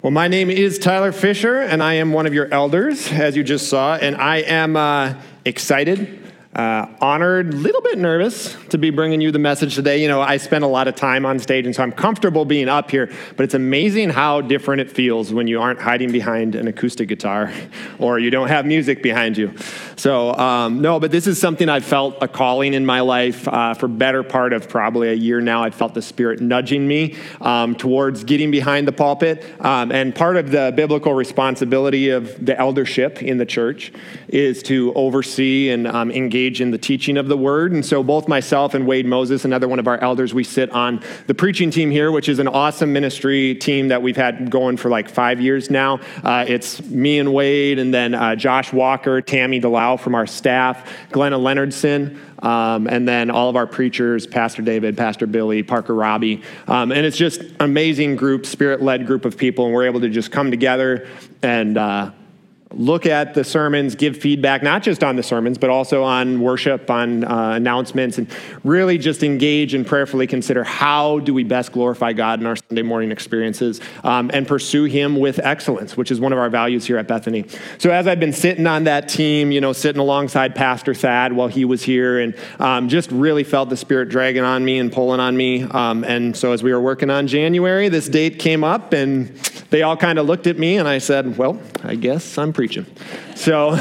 Well, my name is Tyler Fisher, and I am one of your elders, as you just saw, and I am excited, honored, a little bit nervous to be bringing you the message today. You know, I spend a lot of time on stage, and so I'm comfortable being up here, but it's amazing how different it feels when you aren't hiding behind an acoustic guitar or you don't have music behind you. So, no, but this is something I've felt a calling in my life for better part of probably a year now. I've felt the Spirit nudging me towards getting behind the pulpit, and part of the biblical responsibility of the eldership in the church is to oversee and engage in the teaching of the word. And so both myself and Wade Moses, another one of our elders, we sit on the preaching team here, which is an awesome ministry team that we've had going for like 5 years now. It's me and Wade, and then Josh Walker, Tammy Delau from our staff, Glenna Leonardson, and then all of our preachers, Pastor David, Pastor Billy, Parker Robbie. And it's just an amazing group, Spirit-led group of people, and we're able to just come together and look at the sermons, give feedback, not just on the sermons, but also on worship, on announcements, and really just engage and prayerfully consider how do we best glorify God in our Sunday morning experiences and pursue Him with excellence, which is one of our values here at Bethany. So as I've been sitting on that team, you know, sitting alongside Pastor Thad while he was here, and just really felt the Spirit dragging on me and pulling on me. And so as we were working on January, this date came up, and they all kind of looked at me, and I said, well, I guess I'm preaching. So,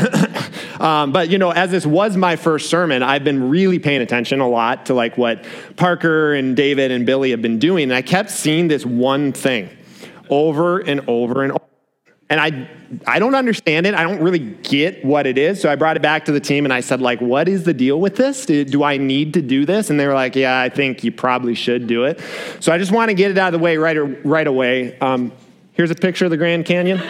but you know, as this was my first sermon, I've been really paying attention a lot to like what Parker and David and Billy have been doing. And I kept seeing this one thing over and over and over. And I don't understand it. I don't really get what it is. So I brought it back to the team and I said, like, what is the deal with this? Do I need to do this? And they were like, yeah, I think you probably should do it. So I just want to get it out of the way right away. Here's a picture of the Grand Canyon.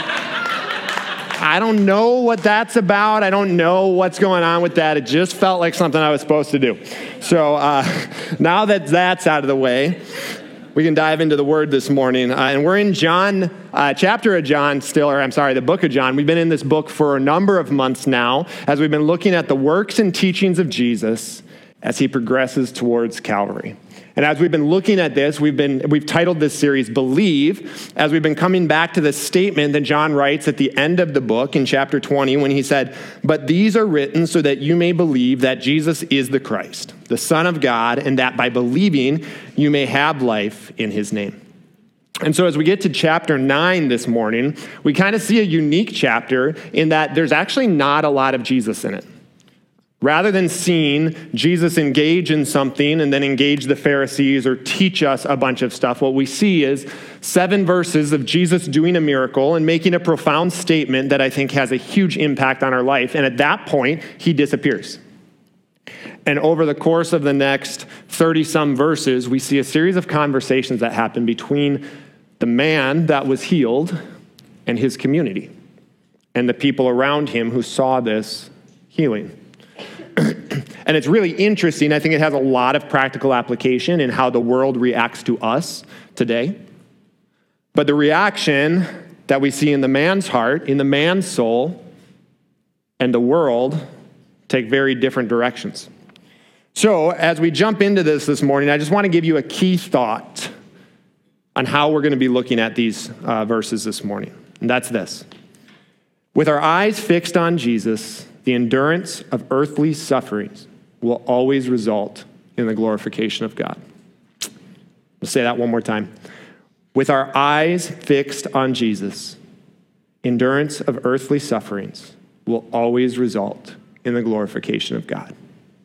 I don't know what that's about. I don't know what's going on with that. It just felt like something I was supposed to do. So now that that's out of the way, we can dive into the Word this morning. And we're in John, chapter of John still, or I'm sorry, the book of John. We've been in this book for a number of months now as we've been looking at the works and teachings of Jesus as He progresses towards Calvary. And as we've been looking at this, we've titled this series Believe, as we've been coming back to the statement that John writes at the end of the book in chapter 20 when he said, "But these are written so that you may believe that Jesus is the Christ, the Son of God, and that by believing you may have life in His name." And so as we get to chapter 9 this morning, we kind of see a unique chapter in that there's actually not a lot of Jesus in it. Rather than seeing Jesus engage in something and then engage the Pharisees or teach us a bunch of stuff, what we see is 7 verses of Jesus doing a miracle and making a profound statement that I think has a huge impact on our life. And at that point, He disappears. And over the course of the next 30-some verses, we see a series of conversations that happen between the man that was healed and his community and the people around him who saw this healing. And it's really interesting. I think it has a lot of practical application in how the world reacts to us today. But the reaction that we see in the man's heart, in the man's soul, and the world take very different directions. So as we jump into this morning, I just want to give you a key thought on how we're going to be looking at these verses this morning. And that's this. With our eyes fixed on Jesus, the endurance of earthly sufferings will always result in the glorification of God. I'll say that one more time. With our eyes fixed on Jesus, endurance of earthly sufferings will always result in the glorification of God.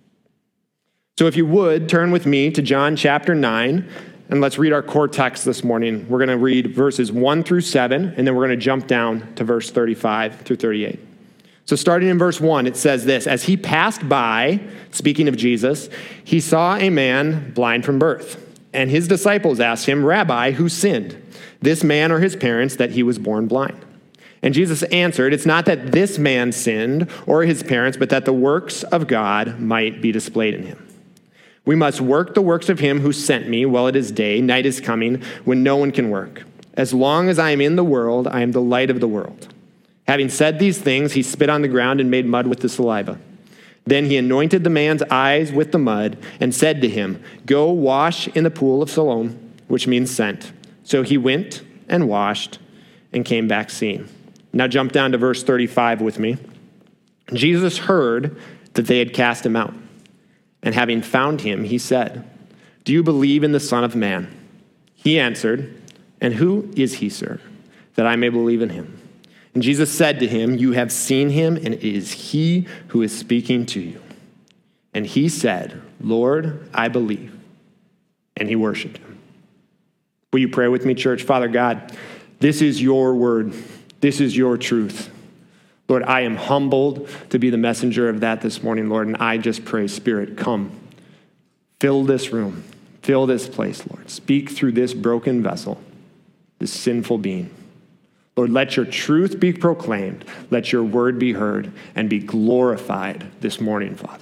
So if you would, turn with me to John chapter 9, and let's read our core text this morning. We're going to read verses 1 through 7, and then we're going to jump down to verse 35 through 38. So starting in verse 1, it says this: "As he passed by," speaking of Jesus, "he saw a man blind from birth. And his disciples asked him, 'Rabbi, who sinned, this man or his parents, that he was born blind?' And Jesus answered, 'It's not that this man sinned or his parents, but that the works of God might be displayed in him. We must work the works of him who sent me while it is day. Night is coming when no one can work. As long as I am in the world, I am the light of the world.' Having said these things, he spit on the ground and made mud with the saliva. Then he anointed the man's eyes with the mud and said to him, 'Go wash in the pool of Siloam,' which means sent. So he went and washed, and came back seeing. Now jump down to verse 35 with me. Jesus heard that they had cast him out. And having found him, he said, "Do you believe in the Son of Man?" He answered, "And who is he, sir, that I may believe in him?" And Jesus said to him, "You have seen him, and it is he who is speaking to you." And he said, "Lord, I believe." And he worshiped him. Will you pray with me, church? Father God, this is your word. This is your truth. Lord, I am humbled to be the messenger of that this morning, Lord, and I just pray, Spirit, come. Fill this room. Fill this place, Lord. Speak through this broken vessel, this sinful being. Lord, let your truth be proclaimed. Let your word be heard and be glorified this morning, Father.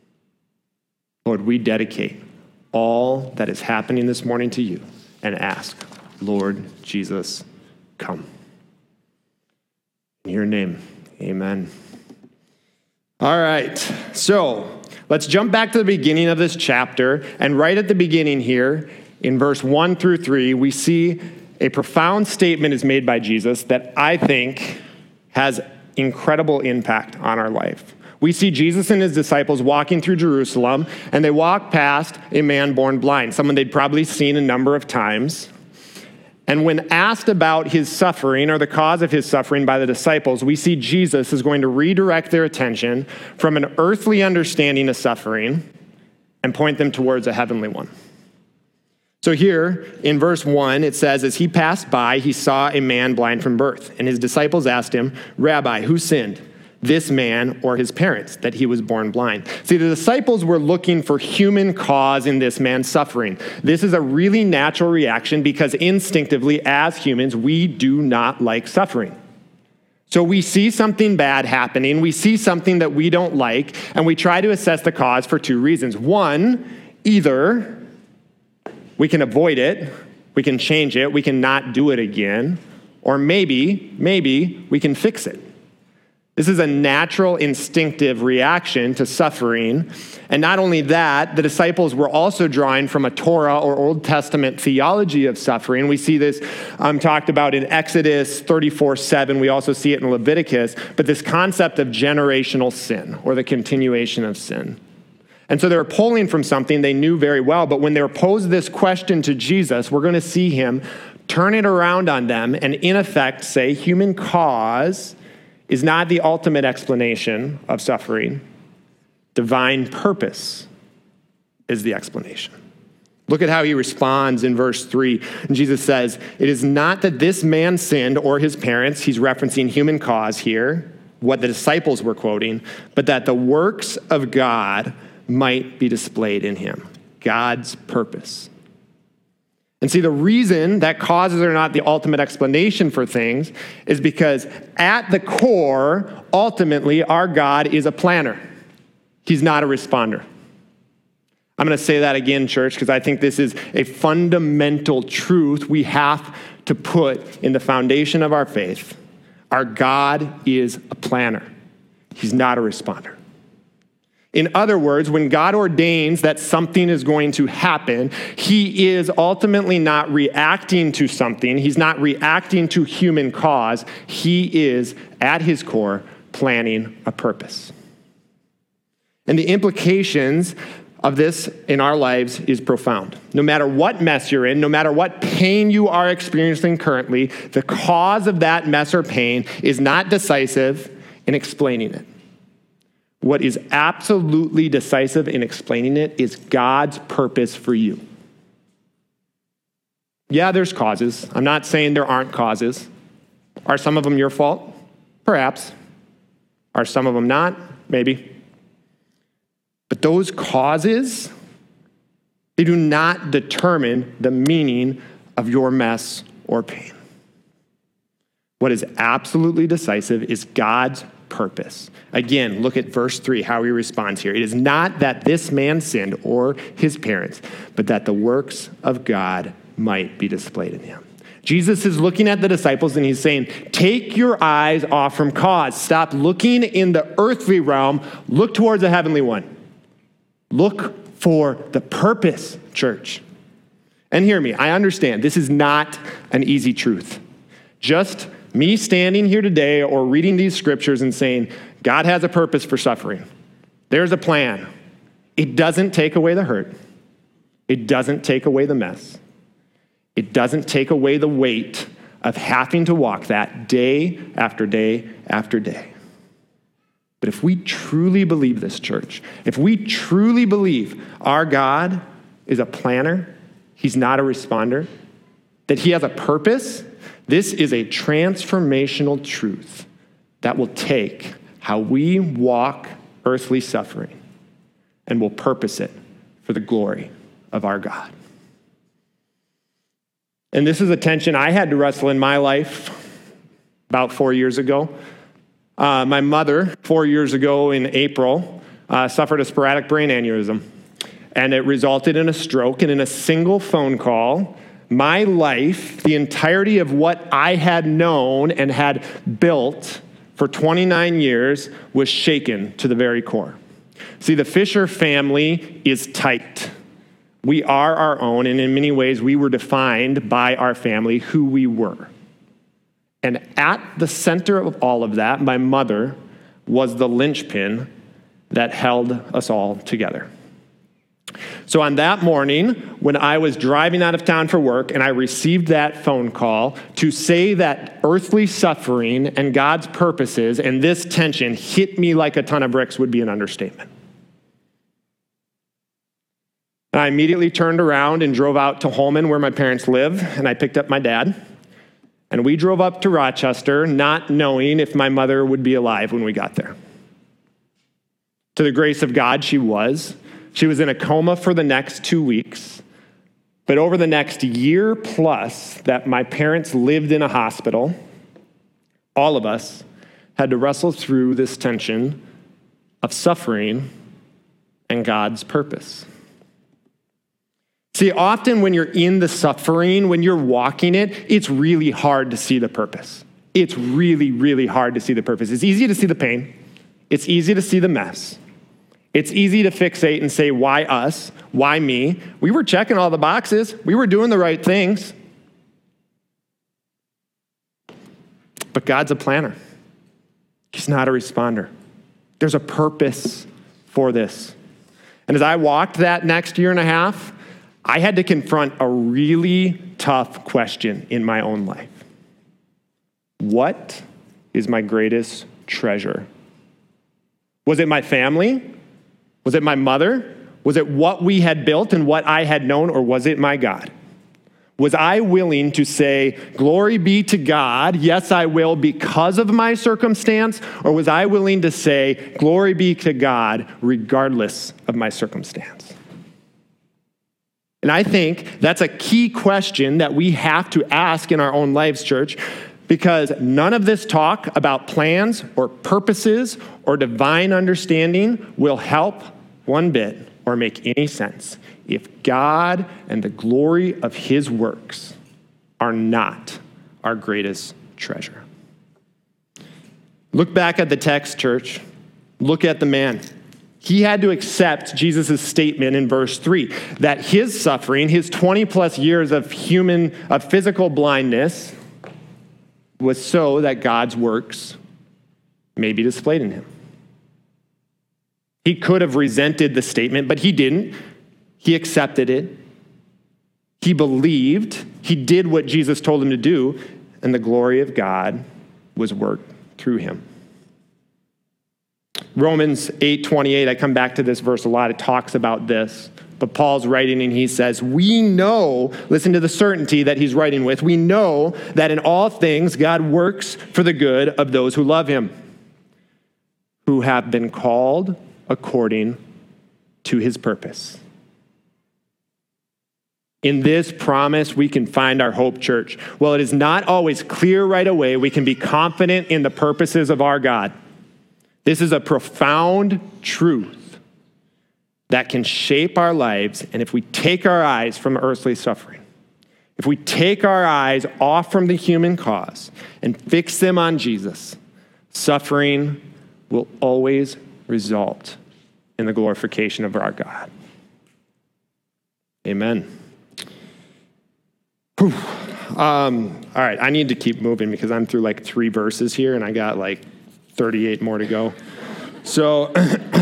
Lord, we dedicate all that is happening this morning to you and ask, Lord Jesus, come. In your name, amen. All right, so let's jump back to the beginning of this chapter. And right at the beginning here, in verse 1 through 3, we see a profound statement is made by Jesus that I think has incredible impact on our life. We see Jesus and his disciples walking through Jerusalem, and they walk past a man born blind, someone they'd probably seen a number of times. And when asked about his suffering or the cause of his suffering by the disciples, we see Jesus is going to redirect their attention from an earthly understanding of suffering and point them towards a heavenly one. So here in verse 1, it says, as he passed by, he saw a man blind from birth. And his disciples asked him, "Rabbi, who sinned, this man or his parents, that he was born blind?" See, the disciples were looking for human cause in this man's suffering. This is a really natural reaction because instinctively, as humans, we do not like suffering. So we see something bad happening, we see something that we don't like, and we try to assess the cause for two reasons. One, either we can avoid it, we can change it, we can not do it again, or maybe we can fix it. This is a natural, instinctive reaction to suffering. And not only that, the disciples were also drawing from a Torah or Old Testament theology of suffering. We see this talked about in Exodus 34:7. We also see it in Leviticus. But this concept of generational sin or the continuation of sin. And so they were pulling from something they knew very well. But when they were posed this question to Jesus, we're going to see him turn it around on them and in effect say human cause is not the ultimate explanation of suffering. Divine purpose is the explanation. Look at how he responds in verse 3. And Jesus says, "It is not that this man sinned or his parents," he's referencing human cause here, what the disciples were quoting, "but that the works of God might be displayed in him." God's purpose. And see, the reason that causes are not the ultimate explanation for things is because at the core, ultimately, our God is a planner. He's not a responder. I'm going to say that again, church, because I think this is a fundamental truth we have to put in the foundation of our faith. Our God is a planner. He's not a responder. In other words, when God ordains that something is going to happen, he is ultimately not reacting to something. He's not reacting to human cause. He is, at his core, planning a purpose. And the implications of this in our lives is profound. No matter what mess you're in, no matter what pain you are experiencing currently, the cause of that mess or pain is not decisive in explaining it. What is absolutely decisive in explaining it is God's purpose for you. Yeah, there's causes. I'm not saying there aren't causes. Are some of them your fault? Perhaps. Are some of them not? Maybe. But those causes, they do not determine the meaning of your mess or pain. What is absolutely decisive is God's purpose. Again, look at verse 3, how he responds here. It is not that this man sinned or his parents, but that the works of God might be displayed in him. Jesus is looking at the disciples and he's saying, take your eyes off from cause. Stop looking in the earthly realm. Look towards the heavenly one. Look for the purpose, church. And hear me, I understand this is not an easy truth. Just me standing here today or reading these scriptures and saying, God has a purpose for suffering. There's a plan. It doesn't take away the hurt. It doesn't take away the mess. It doesn't take away the weight of having to walk that day after day after day. But if we truly believe this, church, if we truly believe our God is a planner, he's not a responder, that he has a purpose, this is a transformational truth that will take how we walk earthly suffering and will purpose it for the glory of our God. And this is a tension I had to wrestle in my life about 4 years ago. My mother, 4 years ago in April, suffered a sporadic brain aneurysm, and it resulted in a stroke. And in a single phone call, my life, the entirety of what I had known and had built for 29 years, was shaken to the very core. See, the Fisher family is tight. We are our own, and in many ways, we were defined by our family, who we were. And at the center of all of that, my mother was the linchpin that held us all together. So on that morning, when I was driving out of town for work and I received that phone call, to say that earthly suffering and God's purposes and this tension hit me like a ton of bricks would be an understatement. I immediately turned around and drove out to Holman, where my parents live, and I picked up my dad. And we drove up to Rochester, not knowing if my mother would be alive when we got there. To the grace of God, she was. She was in a coma for the next 2 weeks. But over the next year plus that my parents lived in a hospital, all of us had to wrestle through this tension of suffering and God's purpose. See, often when you're in the suffering, when you're walking it, it's really hard to see the purpose. It's really, really hard to see the purpose. It's easy to see the pain. It's easy to see the mess. It's easy to fixate and say, why us? Why me? We were checking all the boxes. We were doing the right things. But God's a planner. He's not a responder. There's a purpose for this. And as I walked that next year and a half, I had to confront a really tough question in my own life. What is my greatest treasure? Was it my family? Was it my mother? Was it what we had built and what I had known, or was it my God? Was I willing to say, glory be to God, yes, I will because of my circumstance, or was I willing to say, glory be to God regardless of my circumstance? And I think that's a key question that we have to ask in our own lives, church, because none of this talk about plans or purposes or divine understanding will help one bit or make any sense if God and the glory of his works are not our greatest treasure. Look back at the text, church. Look at the man. He had to accept Jesus' statement in verse 3 that his suffering, his 20 plus years of physical blindness, was so that God's works may be displayed in him. He could have resented the statement, but he didn't. He accepted it. He believed. He did what Jesus told him to do, and the glory of God was worked through him. Romans 8:28, I come back to this verse a lot. It talks about this. But Paul's writing and he says, we know, listen to the certainty that he's writing with, we know that in all things God works for the good of those who love him, who have been called according to his purpose. In this promise, we can find our hope, church. Well, it is not always clear right away. We can be confident in the purposes of our God. This is a profound truth that can shape our lives. And if we take our eyes from earthly suffering, if we take our eyes off from the human cause and fix them on Jesus, suffering will always result in the glorification of our God. Amen. Whew. All right, I need to keep moving because I'm through like 3 verses here and I got like 38 more to go. So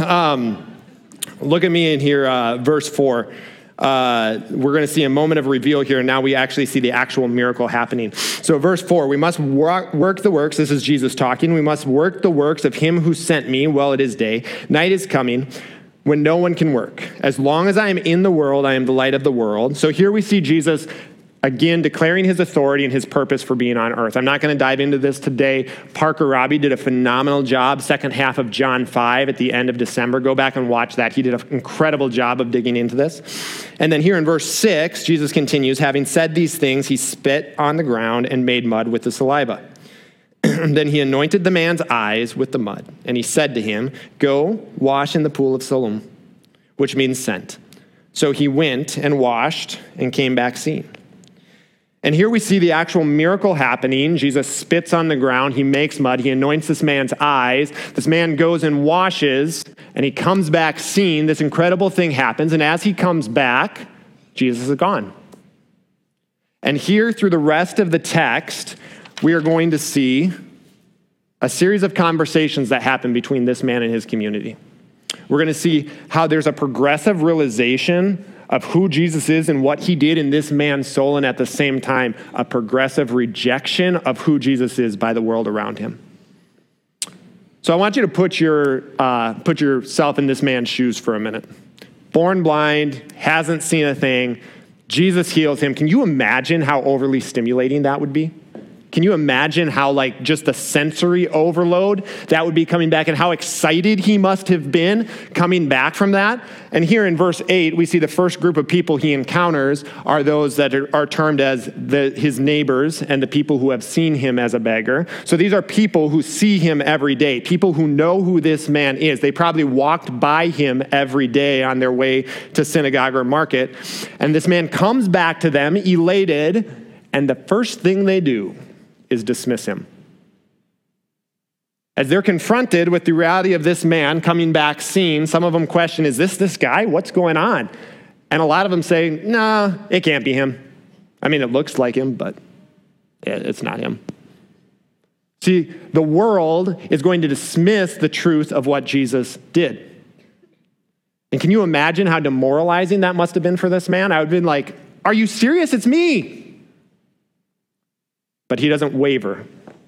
look at me in here, verse 4. We're going to see a moment of reveal here, and now we actually see the actual miracle happening. So verse 4, we must work the works. This is Jesus talking. We must work the works of him who sent me while it is day. Night is coming when no one can work. As long as I am in the world, I am the light of the world. So here we see Jesus again declaring his authority and his purpose for being on earth. I'm not going to dive into this today. Parker Robbie did a phenomenal job, second half of John 5 at the end of December. Go back and watch that. He did an incredible job of digging into this. And then here in verse 6, Jesus continues, having said these things, he spit on the ground and made mud with the saliva. Then he anointed the man's eyes with the mud, and he said to him, go wash in the pool of Siloam, which means sent. So he went and washed and came back seeing. And here we see the actual miracle happening. Jesus spits on the ground. He makes mud. He anoints this man's eyes. This man goes and washes, and he comes back seeing. This incredible thing happens. And as he comes back, Jesus is gone. And here through the rest of the text, we are going to see a series of conversations that happen between this man and his community. We're going to see how there's a progressive realization of who Jesus is and what he did in this man's soul, and at the same time, a progressive rejection of who Jesus is by the world around him. So I want you to put yourself in this man's shoes for a minute. Born blind, hasn't seen a thing. Jesus heals him. Can you imagine how overly stimulating that would be? Can you imagine how like just the sensory overload that would be coming back and how excited he must have been coming back from that? And here in verse 8, we see the first group of people he encounters are those that are termed as his neighbors and the people who have seen him as a beggar. So these are people who see him every day, people who know who this man is. They probably walked by him every day on their way to synagogue or market. And this man comes back to them elated, and the first thing they do is dismiss him. As they're confronted with the reality of this man coming back seen, some of them question, is this guy? What's going on? And a lot of them say, nah, it can't be him. I mean, it looks like him, but it's not him. See, the world is going to dismiss the truth of what Jesus did. And can you imagine how demoralizing that must have been for this man? I would have been like, are you serious? It's me. But he doesn't waver,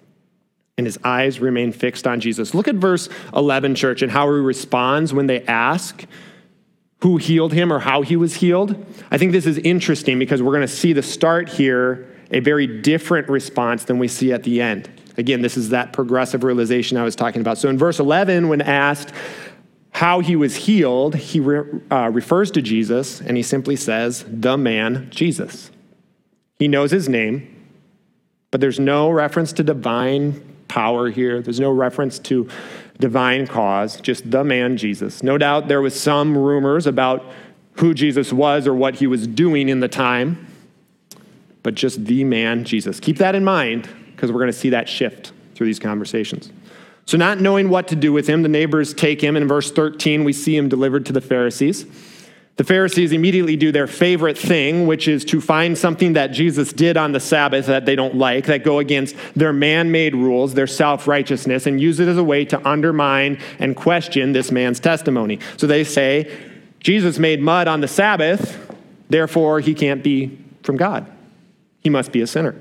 and his eyes remain fixed on Jesus. Look at verse 11, church, and how he responds when they ask who healed him or how he was healed. I think this is interesting because we're going to see the start here, a very different response than we see at the end. Again, this is that progressive realization I was talking about. So in verse 11, when asked how he was healed, he refers to Jesus, and he simply says, the man Jesus. He knows his name. But there's no reference to divine power here. There's no reference to divine cause, just the man Jesus. No doubt there was some rumors about who Jesus was or what he was doing in the time, but just the man Jesus. Keep that in mind because we're going to see that shift through these conversations. So not knowing what to do with him, the neighbors take him. In verse 13, we see him delivered to the Pharisees. The Pharisees immediately do their favorite thing, which is to find something that Jesus did on the Sabbath that they don't like, that go against their man-made rules, their self-righteousness, and use it as a way to undermine and question this man's testimony. So they say, Jesus made mud on the Sabbath, therefore he can't be from God. He must be a sinner.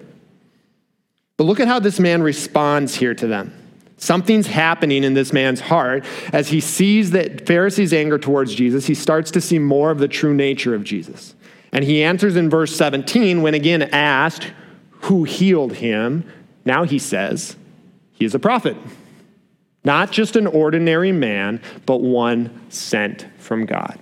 But look at how this man responds here to them. Something's happening in this man's heart. As he sees that Pharisees' anger towards Jesus, he starts to see more of the true nature of Jesus. And he answers in verse 17, when again asked who healed him, now he says he is a prophet. Not just an ordinary man, but one sent from God.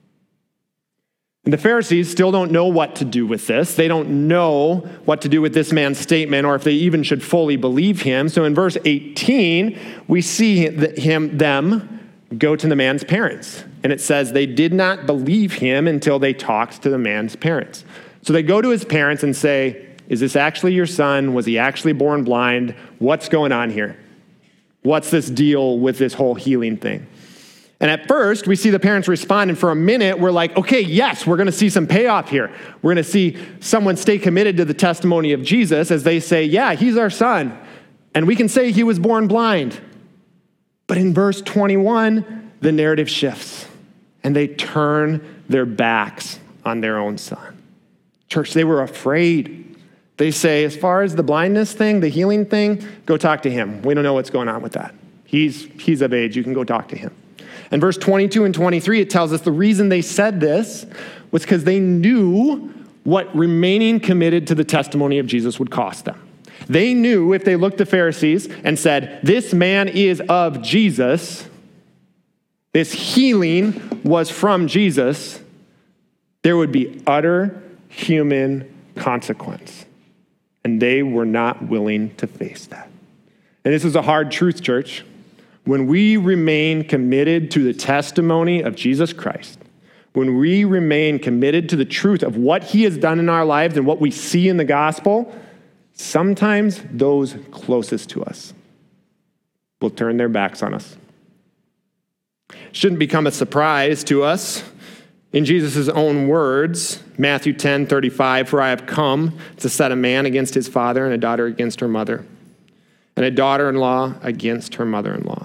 And the Pharisees still don't know what to do with this. They don't know what to do with this man's statement or if they even should fully believe him. So in verse 18, we see them go to the man's parents. And it says they did not believe him until they talked to the man's parents. So they go to his parents and say, is this actually your son? Was he actually born blind? What's going on here? What's this deal with this whole healing thing? And at first, we see the parents respond, and for a minute, we're like, okay, yes, we're going to see some payoff here. We're going to see someone stay committed to the testimony of Jesus as they say, yeah, he's our son, and we can say he was born blind. But in verse 21, the narrative shifts, and they turn their backs on their own son. Church, they were afraid. They say, as far as the blindness thing, the healing thing, go talk to him. We don't know what's going on with that. He's of age. You can go talk to him. In verse 22 and 23, it tells us the reason they said this was because they knew what remaining committed to the testimony of Jesus would cost them. They knew if they looked to Pharisees and said, this man is of Jesus, this healing was from Jesus, there would be utter human consequence. And they were not willing to face that. And this is a hard truth, church. When we remain committed to the testimony of Jesus Christ, when we remain committed to the truth of what he has done in our lives and what we see in the gospel, sometimes those closest to us will turn their backs on us. It shouldn't become a surprise to us. In Jesus' own words, Matthew 10:35, for I have come to set a man against his father and a daughter against her mother, and a daughter-in-law against her mother-in-law.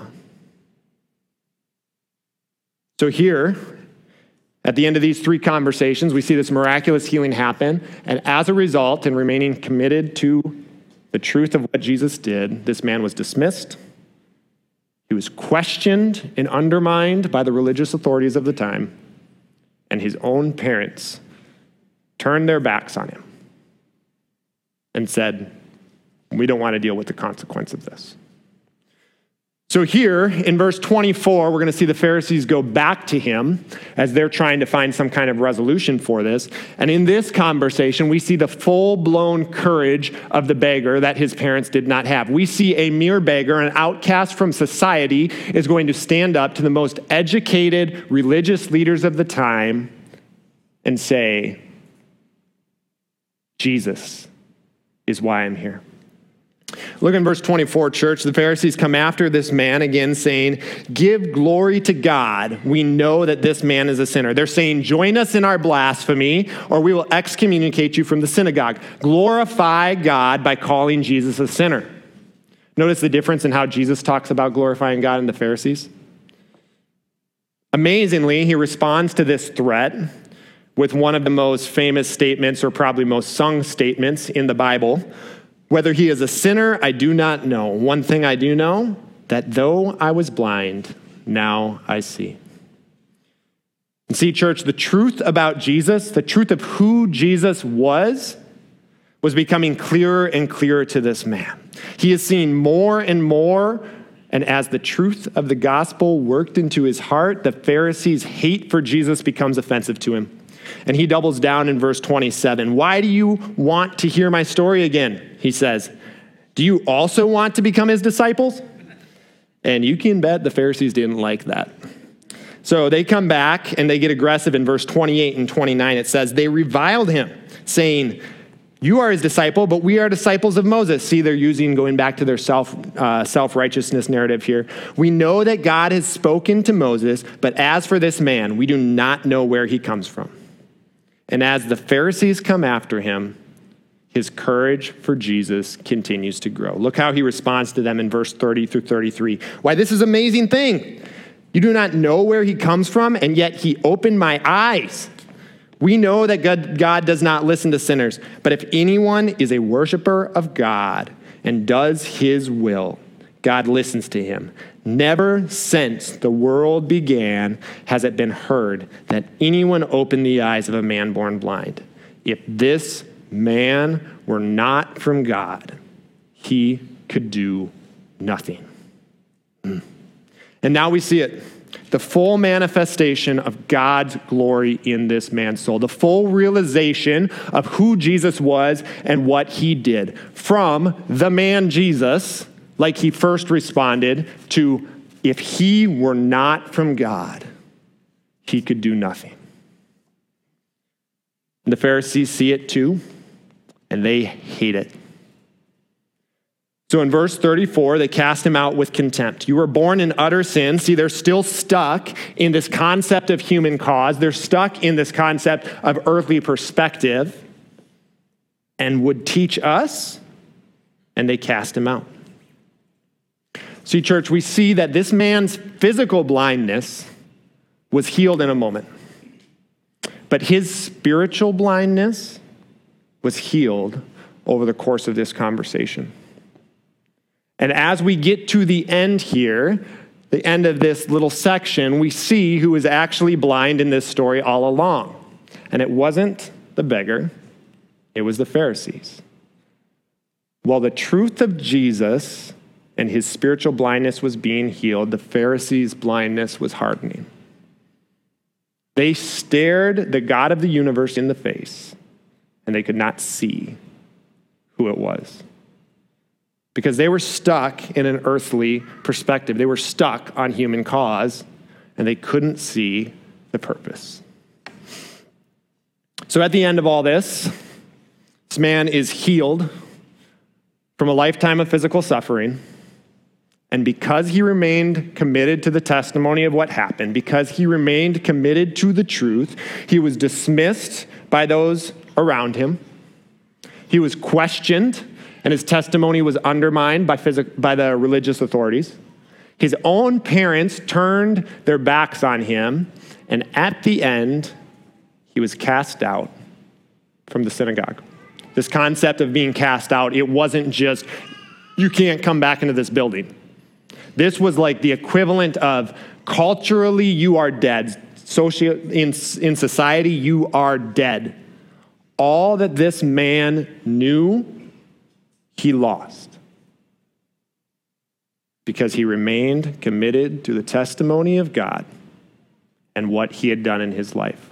So here, at the end of these three conversations, we see this miraculous healing happen. And as a result, in remaining committed to the truth of what Jesus did, this man was dismissed. He was questioned and undermined by the religious authorities of the time. And his own parents turned their backs on him and said, we don't want to deal with the consequence of this. So here in verse 24, we're going to see the Pharisees go back to him as they're trying to find some kind of resolution for this. And in this conversation, we see the full-blown courage of the beggar that his parents did not have. We see a mere beggar, an outcast from society, is going to stand up to the most educated religious leaders of the time and say, Jesus is why I'm here. Look in verse 24, church. The Pharisees come after this man again saying, give glory to God. We know that this man is a sinner. They're saying, join us in our blasphemy or we will excommunicate you from the synagogue. Glorify God by calling Jesus a sinner. Notice the difference in how Jesus talks about glorifying God and the Pharisees. Amazingly, he responds to this threat with one of the most famous statements, or probably most sung statements in the Bible. Whether he is a sinner, I do not know. One thing I do know, that though I was blind, now I see. And see, church, the truth about Jesus, the truth of who Jesus was becoming clearer and clearer to this man. He is seeing more and more, and as the truth of the gospel worked into his heart, the Pharisees' hate for Jesus becomes offensive to him. And he doubles down in verse 27. Why do you want to hear my story again? He says, do you also want to become his disciples? And you can bet the Pharisees didn't like that. So they come back and they get aggressive in verse 28 and 29. It says, they reviled him, saying, you are his disciple, but we are disciples of Moses. See, they're going back to their self-righteousness narrative here. We know that God has spoken to Moses, but as for this man, we do not know where he comes from. And as the Pharisees come after him, his courage for Jesus continues to grow. Look how he responds to them in verse 30 through 33. Why, this is an amazing thing. You do not know where he comes from, and yet he opened my eyes. We know that God does not listen to sinners, but if anyone is a worshiper of God and does his will, God listens to him. Never since the world began has it been heard that anyone opened the eyes of a man born blind. If this man were not from God, he could do nothing. And now we see it. The full manifestation of God's glory in this man's soul. The full realization of who Jesus was and what he did. From the man Jesus, like he first responded, to if he were not from God, he could do nothing. And the Pharisees see it too, and they hate it. So in verse 34, they cast him out with contempt. You were born in utter sin. See, they're still stuck in this concept of human cause. They're stuck in this concept of earthly perspective and would teach us, and they cast him out. See, church, we see that this man's physical blindness was healed in a moment. But his spiritual blindness was healed over the course of this conversation. And as we get to the end here, the end of this little section, we see who was actually blind in this story all along. And it wasn't the beggar, it was the Pharisees. While the truth of Jesus and his spiritual blindness was being healed, the Pharisees' blindness was hardening. They stared the God of the universe in the face, and they could not see who it was. Because they were stuck in an earthly perspective. They were stuck on human cause, and they couldn't see the purpose. So at the end of all this man is healed from a lifetime of physical suffering. And because he remained committed to the testimony of what happened, because he remained committed to the truth, he was dismissed by those around him. He was questioned, and his testimony was undermined by the religious authorities. His own parents turned their backs on him, and at the end, he was cast out from the synagogue. This concept of being cast out, it wasn't just, you can't come back into this building. This was like the equivalent of culturally, you are dead. In society, you are dead. All that this man knew, he lost because he remained committed to the testimony of God and what he had done in his life.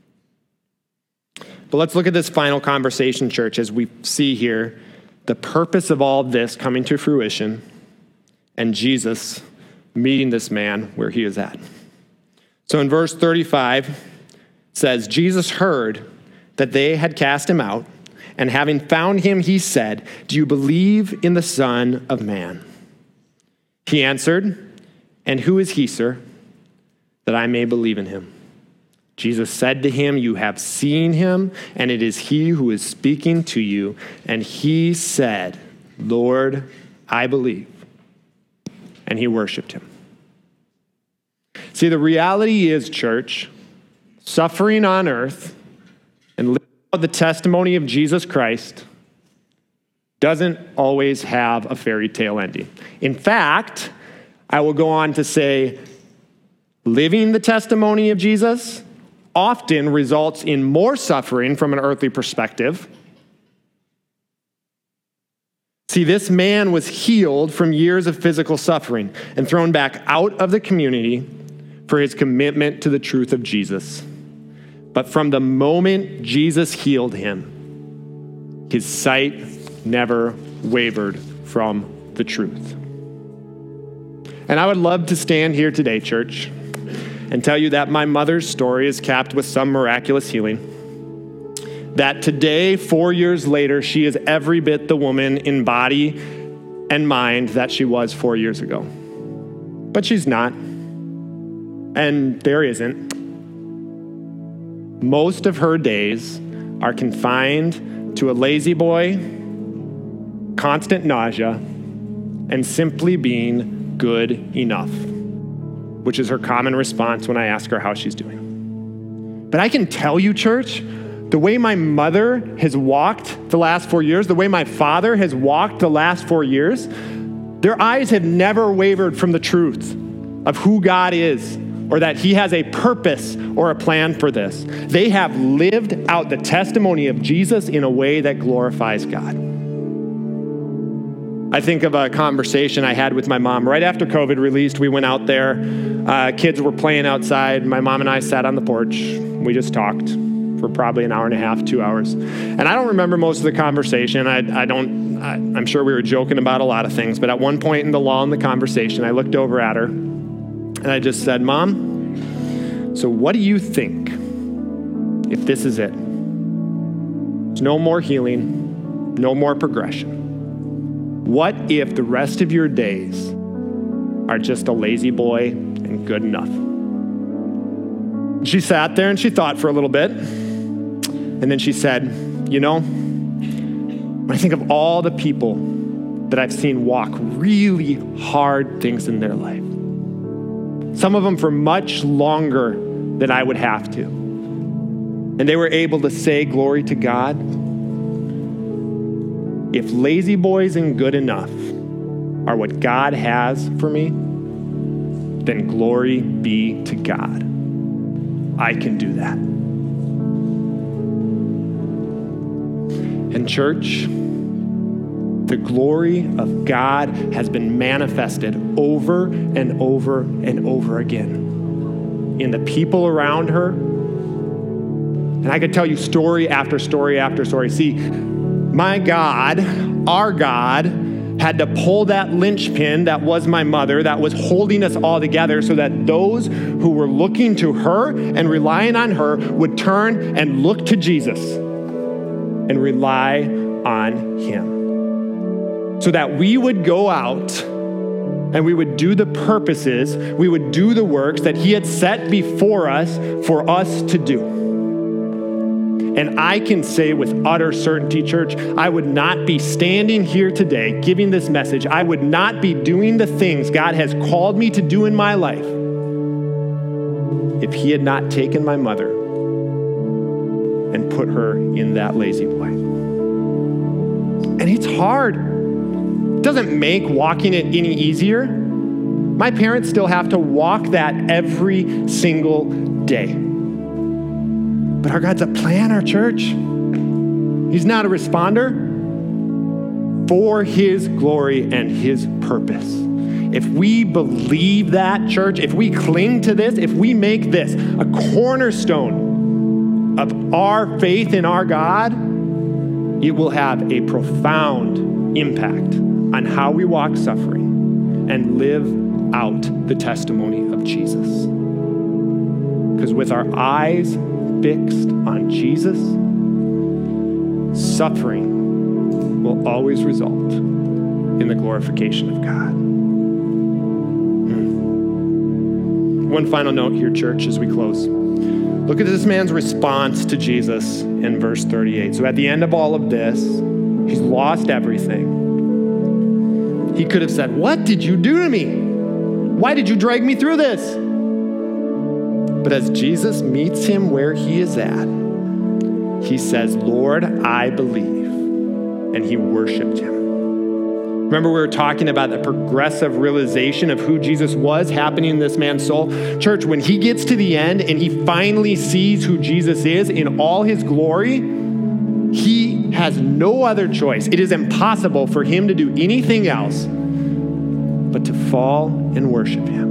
But let's look at this final conversation, church, as we see here the purpose of all this coming to fruition and Jesus meeting this man where he is at. So in verse 35, it says, Jesus heard that they had cast him out, and having found him, he said, "Do you believe in the Son of Man?" He answered, "And who is he, sir, that I may believe in him?" Jesus said to him, "You have seen him, and it is he who is speaking to you." And he said, "Lord, I believe." And he worshiped him. See, the reality is, church, suffering on earth and living out the testimony of Jesus Christ doesn't always have a fairy tale ending. In fact, I will go on to say, living the testimony of Jesus often results in more suffering from an earthly perspective. See, this man was healed from years of physical suffering and thrown back out of the community for his commitment to the truth of Jesus. But from the moment Jesus healed him, his sight never wavered from the truth. And I would love to stand here today, church, and tell you that my mother's story is capped with some miraculous healing. That today, 4 years later, she is every bit the woman in body and mind that she was 4 years ago. But she's not. And there isn't. Most of her days are confined to a lazy boy, constant nausea, and simply being good enough, which is her common response when I ask her how she's doing. But I can tell you, church, the way my mother has walked the last 4 years, the way my father has walked the last 4 years, their eyes have never wavered from the truth of who God is, or that he has a purpose or a plan for this. They have lived out the testimony of Jesus in a way that glorifies God. I think of a conversation I had with my mom right after COVID released. We went out there. Kids were playing outside. My mom and I sat on the porch. We just talked for probably an hour and a half, 2 hours. And I don't remember most of the conversation. I'm sure we were joking about a lot of things. But at one point in the lull in the conversation, I looked over at her and I just said, "Mom, so what do you think if this is it? There's no more healing, no more progression. What if the rest of your days are just a lazy boy and good enough? She sat there and she thought for a little bit. And then she said, when I think of all the people that I've seen walk really hard things in their life, some of them for much longer than I would have to, and they were able to say glory to God, if lazy boys and good enough are what God has for me, then glory be to God. I can do that. And church, the glory of God has been manifested over and over and over again in the people around her. And I could tell you story after story after story. See, my God, our God, had to pull that linchpin that was my mother, that was holding us all together, so that those who were looking to her and relying on her would turn and look to Jesus and rely on him. So that we would go out and we would do the purposes, we would do the works that he had set before us for us to do. And I can say with utter certainty, church, I would not be standing here today giving this message. I would not be doing the things God has called me to do in my life if he had not taken my mother and put her in that lazy boy. And it's hard. It doesn't make walking it any easier. My parents still have to walk that every single day. But our God's a planner, church. He's not a responder. For his glory and his purpose. If we believe that, church, if we cling to this, if we make this a cornerstone of our faith in our God, it will have a profound impact on how we walk suffering and live out the testimony of Jesus. Because with our eyes fixed on Jesus, suffering will always result in the glorification of God. One final note here, church, as we close. Look at this man's response to Jesus in verse 38. So at the end of all of this, he's lost everything. He could have said, "What did you do to me? Why did you drag me through this?" But as Jesus meets him where he is at, he says, "Lord, I believe." And he worshiped him. Remember, we were talking about the progressive realization of who Jesus was happening in this man's soul. Church, when he gets to the end and he finally sees who Jesus is in all his glory, he has no other choice. It is impossible for him to do anything else but to fall and worship him.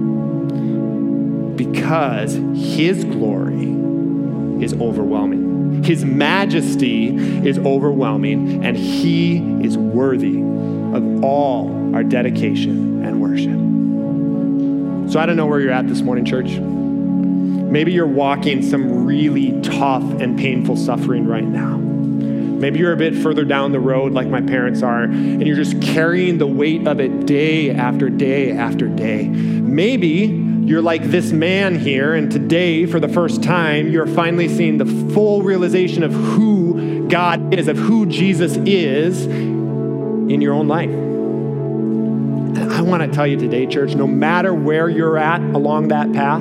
Because his glory is overwhelming. His majesty is overwhelming, and he is worthy of all our dedication and worship. So I don't know where you're at this morning, church. Maybe you're walking some really tough and painful suffering right now. Maybe you're a bit further down the road like my parents are, and you're just carrying the weight of it day after day after day. Maybe you're like this man here, and today, for the first time, you're finally seeing the full realization of who God is, of who Jesus is in your own life. And I want to tell you today, church, no matter where you're at along that path,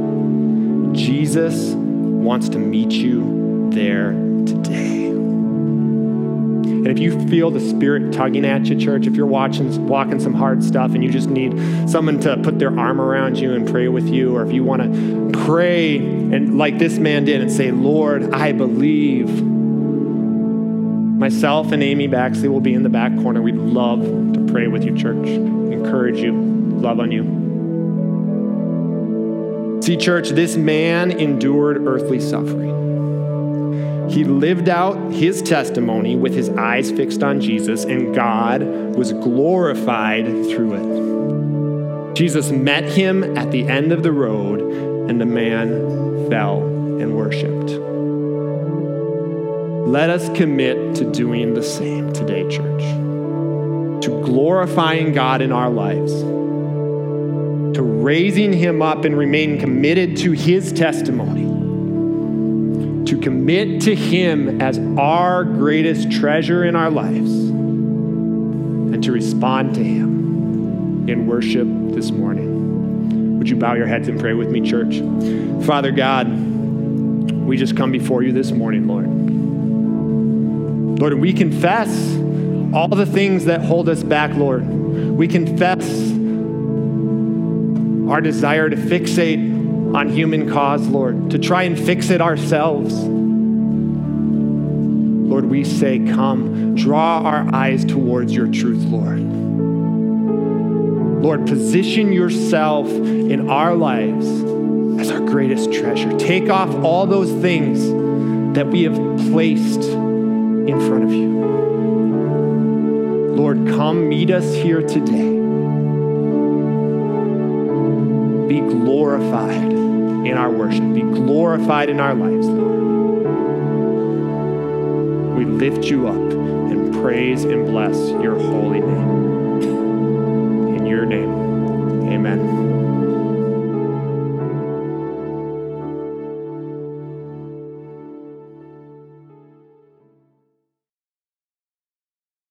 Jesus wants to meet you there today. And if you feel the Spirit tugging at you, church, if you're walking some hard stuff and you just need someone to put their arm around you and pray with you, or if you want to pray and like this man did and say, "Lord, I believe," myself and Amy Baxley will be in the back corner. We'd love to pray with you, church, encourage you, love on you. See, church, this man endured earthly suffering. He lived out his testimony with his eyes fixed on Jesus, and God was glorified through it. Jesus met him at the end of the road, and the man fell and worshiped. Let us commit to doing the same today, church. to glorifying God in our lives, to raising him up and remain committed to his testimony, to commit to him as our greatest treasure in our lives, and to respond to him in worship this morning. Would you bow your heads and pray with me, church? Father God, we just come before you this morning, Lord. Lord, we confess all the things that hold us back, Lord. We confess our desire to fixate on human cause, Lord, to try and fix it ourselves. Lord, we say, come, draw our eyes towards your truth, Lord. Lord, position yourself in our lives as our greatest treasure. Take off all those things that we have placed in front of you. Lord, come meet us here today. Be glorified in our worship. Be glorified in our lives, Lord. We lift you up and praise and bless your holy name.